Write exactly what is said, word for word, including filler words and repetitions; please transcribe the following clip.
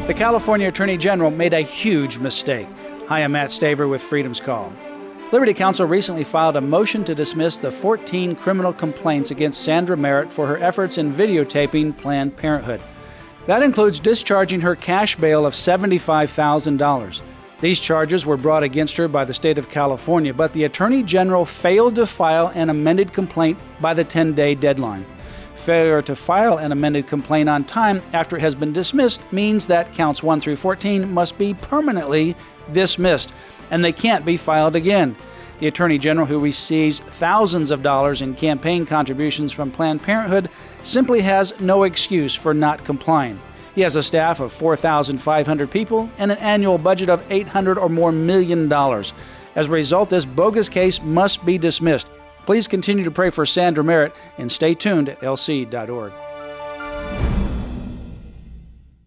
The California Attorney General made a huge mistake. Hi, I'm Matt Staver with Freedom's Call. Liberty Counsel recently filed a motion to dismiss the fourteen criminal complaints against Sandra Merritt for her efforts in videotaping Planned Parenthood. That includes discharging her cash bail of seventy-five thousand dollars. These charges were brought against her by the state of California, but the Attorney General failed to file an amended complaint by the ten-day deadline. Failure to file an amended complaint on time after it has been dismissed means that counts one through fourteen must be permanently dismissed, and they can't be filed again. The Attorney General, who receives thousands of dollars in campaign contributions from Planned Parenthood, simply has no excuse for not complying. He has a staff of four thousand five hundred people and an annual budget of eight hundred or more million dollars. As a result, this bogus case must be dismissed. Please continue to pray for Sandra Merritt and stay tuned at L C dot org.